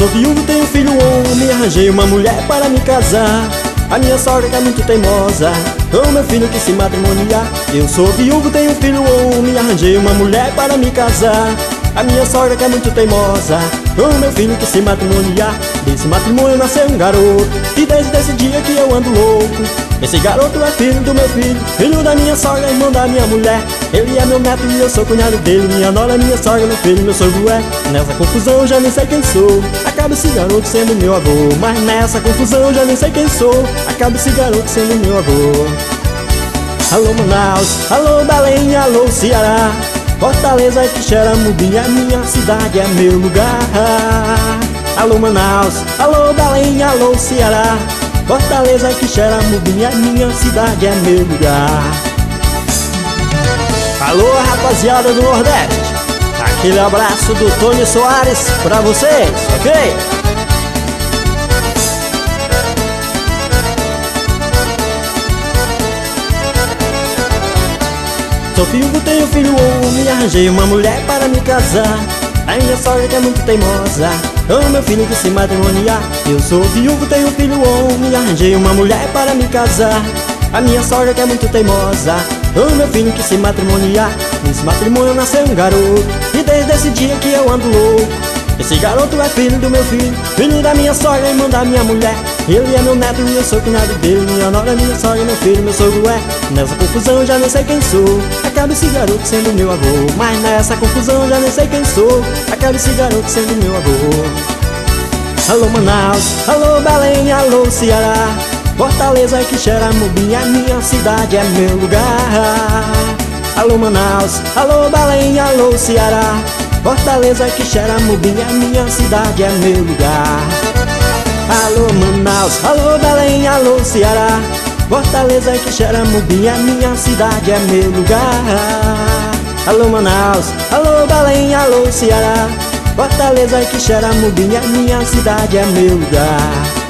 sou viúvo, tenho filho homem, arranjei uma mulher para me casar. A minha sogra que é muito teimosa, o meu filho que se matrimoniar. Eu sou viúvo, tenho filho homem, arranjei uma mulher para me casar. A minha sogra que é muito teimosa, o meu filho que se matrimoniar. Desse matrimônio nasceu um garoto, e desde esse dia que eu ando louco. Esse garoto é filho do meu filho, filho da minha sogra, irmão da minha mulher. Ele é meu neto e eu sou cunhado dele. Minha nora, minha sogra, meu filho, meu sogro é. Nessa confusão eu já nem sei quem sou. Acaba esse garoto sendo meu avô. Mas nessa confusão eu já nem sei quem sou. Acaba esse garoto sendo meu avô. Alô Manaus, alô Belém, alô Ceará, Fortaleza, Quixeramobim, a minha cidade é meu lugar. Alô Manaus, alô Belém, alô Ceará, Fortaleza, Quixeramobim, a minha cidade é meu lugar. Alô rapaziada do Nordeste, aquele abraço do Tony Soares pra vocês, ok? Sou viúvo, tenho filho homem, arranjei uma mulher para me casar. A minha sogra que é muito teimosa, o meu filho que se matrimoniar. Eu sou viúvo, tenho filho homem, arranjei uma mulher para me casar. A minha sogra que é muito teimosa, o meu filho que se matrimoniar. Nesse matrimônio nasceu um garoto, e desde esse dia que eu ando louco. Esse garoto é filho do meu filho, filho da minha sogra, irmão da minha mulher. Ele é meu neto e eu sou cunhado dele. Minha nora, minha sogra, meu filho, meu sogro é. Nessa confusão eu já nem sei quem sou. Acaba esse garoto sendo meu avô. Mas nessa confusão eu já nem sei quem sou. Acaba esse garoto sendo meu avô. Alô Manaus, alô Belém, alô Ceará, Fortaleza, Quixeramobim, a minha cidade é meu lugar. Alô Manaus, alô Belém, alô Ceará, Fortaleza, Quixeramobim, a minha cidade é meu lugar. Alô Manaus, alô Belém, alô Ceará, Fortaleza, Quixeramobim, a minha cidade é meu lugar. Alô Manaus, alô Belém, alô Ceará, Fortaleza, Quixeramobim, a minha cidade é meu lugar.